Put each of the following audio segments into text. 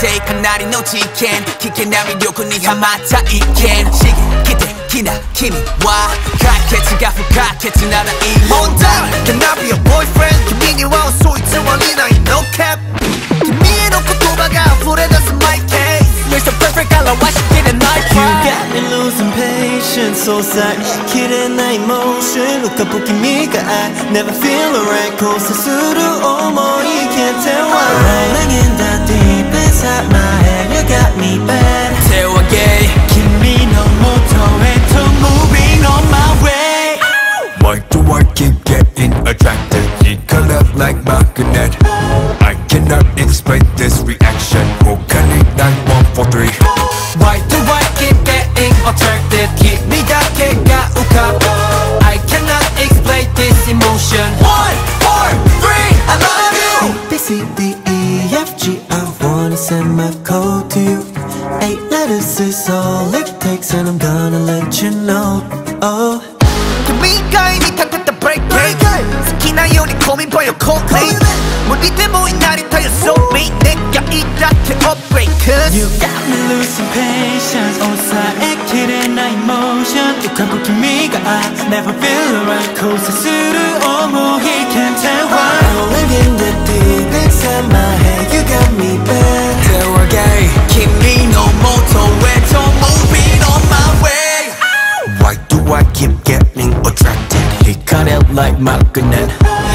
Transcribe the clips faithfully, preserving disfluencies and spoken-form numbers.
せいかなりの事件危険な魅力にハマった一見刺激的な君は解決が不可欠ならいいもんだ Can I be your boyfriend? 君には嘘偽りない No cap 君への言葉が溢れ出す My case You're so perfect 表しきれない You got me losing patience そうさきれない emotion 浮かぶ君が I never feel alright 交差する想い Can't tell why Rolling in the deep inside my head You got me bad 手を上げ君の元へと Moving on my way Why do I keep getting attracted? It cut up like magnet I cannot explain this reaction 他にないone four three Why do I keep getting attracted 君だけが浮かぶ I cannot explain this emotion one four three I love you A B C D E F G I wanna send my code to you Eight letters is all it takes And I'm gonna let you know Oh 君以外に立てた break break 好きなように call me by your call me 無理でもいなりたい so me 願いだけを break Cause You got me losing patience 抑えきれない emotion 浮かぶ君が I never feel right 交差する想い Can't tell why Rolling in the deep inside my head You got me bad 手を上げ君の元へと Moving on my way Why do I keep getting attracted? He cut it like magnet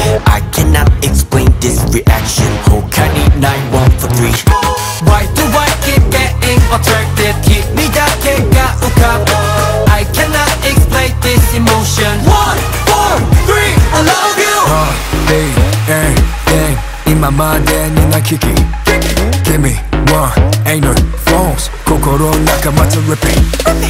I cannot explain this reaction 他にないone four three Why do I keep getting attracted 君だけが浮かぶ I cannot explain this emotion one four three I love you uh, hey, hey, hey 今までにない危機君は ain't no phones 心の中また repeat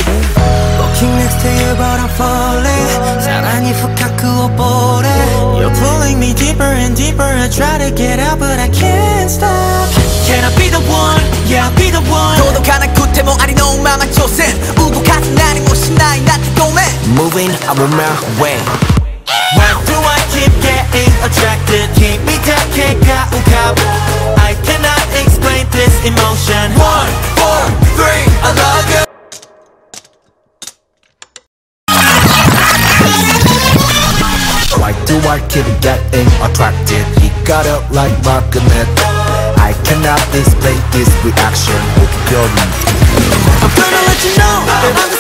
Walking next to you but I'm falling さらに深く溺れ You're pulling me deeper and deeper I try to get out but I can't stop Can I be the one? Yeah I'll be the one 届かなくてもありのまま挑戦動かず何もしないなってごめん Moving I'm on my way Why do I keep getting attracted? 君だけが浮かぶ I cannot explain this emotion one four three I love you Why do I keep getting attracted? He got up like magnet I cannot explain this reaction I'm gonna let you know I'm